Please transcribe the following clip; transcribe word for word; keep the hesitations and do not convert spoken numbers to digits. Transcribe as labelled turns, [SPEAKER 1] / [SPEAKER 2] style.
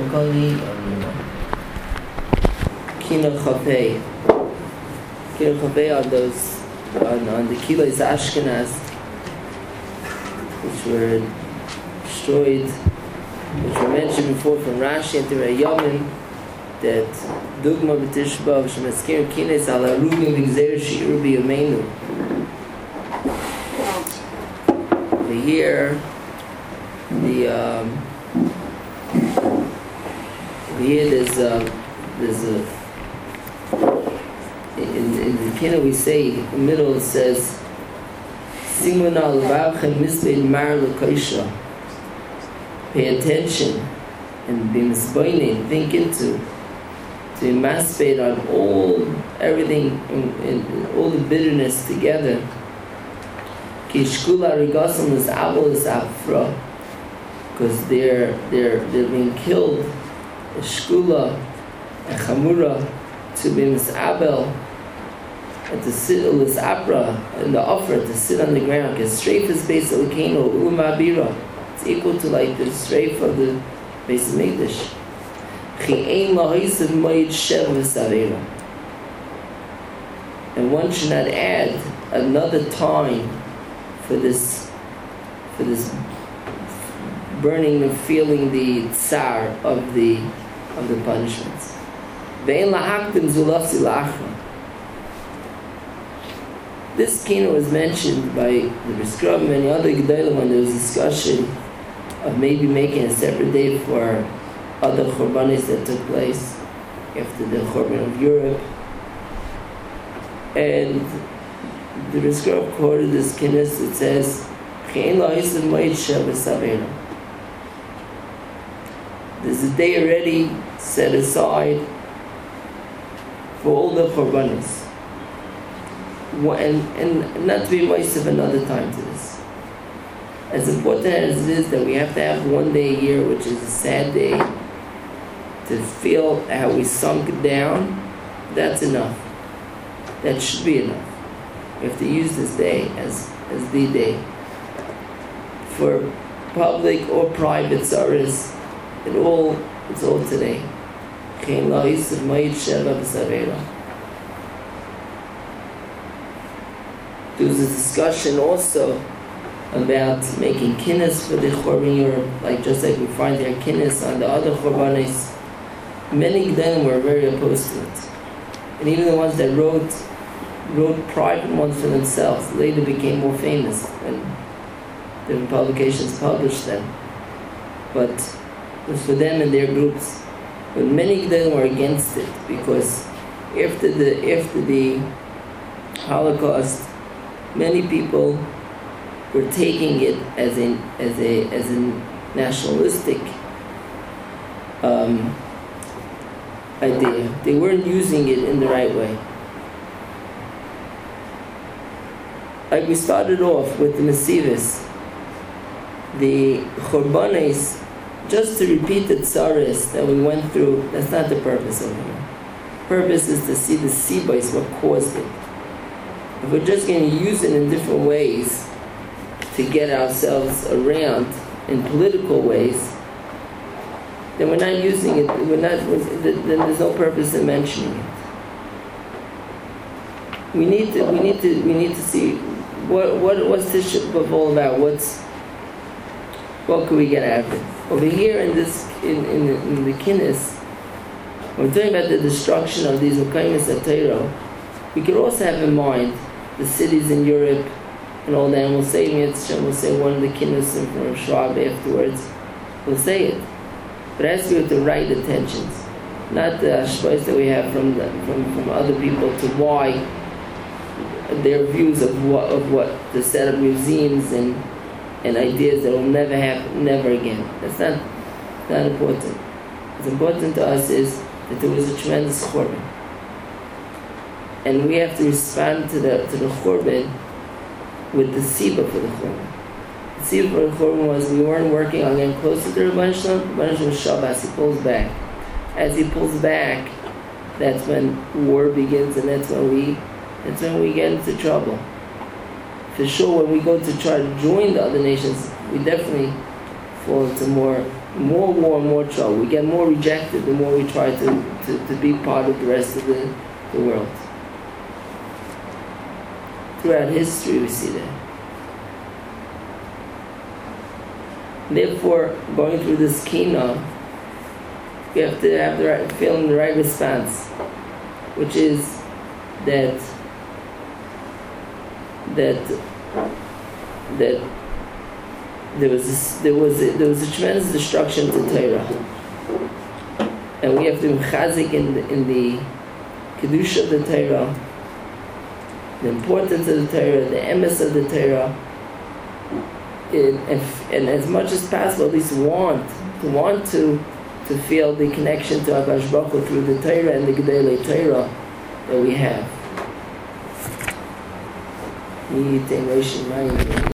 [SPEAKER 1] Makani on Kina Chafei. Kina Chafei on those, on, on the Kilos Ashkenaz, which were destroyed, which were mentioned before from Rashi and Tirei Yamin, that Dugma B'Tishba V'Shemeskir Kines Al Arugim V'Gzer Shi'ur B'Yameinu. The year, the um, here there's a, there's a in, in the Kina we say in the middle it says Simun al Vavchen Misbeid Mar L'Kaisha. Pay attention and be misbeinin, think into to emancipate on all everything in, in all the bitterness together. Kishkula Rigasam is Abel is Afra, because they're they're they're being killed. Shkula and Chamura to be misabel and to sit on this abra and the offer to sit on the ground because strafe is based on Kano Umabira. It's equal to like the strafe of the base of Mikdash. And one should not add another time for this for this burning and feeling the tsar of the of the punishments. This kina was mentioned by the Briskra and many other Gedolim when there was discussion of maybe making a separate day for other Chorbanis that took place after the Chorban of Europe. And the Briskra quoted this kinis that says, there's a day already set aside for all the Chorbanis. And, and not to be wasted another time to this. As important as it is that we have to have one day a year, which is a sad day, to feel how we sunk down, that's enough. That should be enough. We have to use this day as, as the day. For public or private service, it all, it's all today. There was a discussion also about making kinnis for the Chorban Europe, like just like we find there kinnis on the other Chorbanis. Many of them were very opposed to it. And even the ones that wrote wrote private ones for themselves later became more famous when different publications published them. But it was for them and their groups. But many of them were against it because after the after the Holocaust, many people were taking it as a as a as a nationalistic um, idea. They weren't using it in the right way. Like we started off with the Mesivus, the Chorbanes, just to repeat the tsaris that we went through. That's not the purpose of it. The purpose is to see the sibais, what caused it. If we're just going to use it in different ways to get ourselves around in political ways, then we're not using it. We're not. Then there's no purpose in mentioning it. We need to. We need to. We need to see what what what's this all about. What's what can we get out of it? Over here in this in in, in the kinnis, when we're talking about the destruction of these Mekaymis HaTorah, we could also have in mind the cities in Europe and all that, and we'll say Mitzvah, we'll say one of the kinnis from Schwab afterwards, we'll say it. But it has to be with the right intentions, not the ashpais that we have from, the, from from other people to why their views of what of what to set up museums and and ideas that will never happen, never again. That's not not important. What's important to us is that there was a tremendous churban. And we have to respond to the to the Churban with the Siba for the Churban. The Siba for the Churban was we weren't working on getting closer to Rabban Shalom. Rabban Shalom Shabbos, he pulls back. As he pulls back, that's when war begins, and that's when we that's when we get into trouble. For sure, when we go to try to join the other nations, we definitely fall into more more war and more trouble. We get more rejected the more we try to, to, to be part of the rest of the, the world. Throughout history we see that. Therefore, going through this kina, we have to have the right feeling, the right response, which is that that that there was this, there was a, there was a tremendous destruction to Torah, and we have to be chazik in the, in the kedusha of the Torah, the importance of the Torah, the emes of the Torah, and, and, and as much as possible, at least want to want to to feel the connection to HaKadosh Baruch Hu through the Torah and the Gedolei Torah that we have.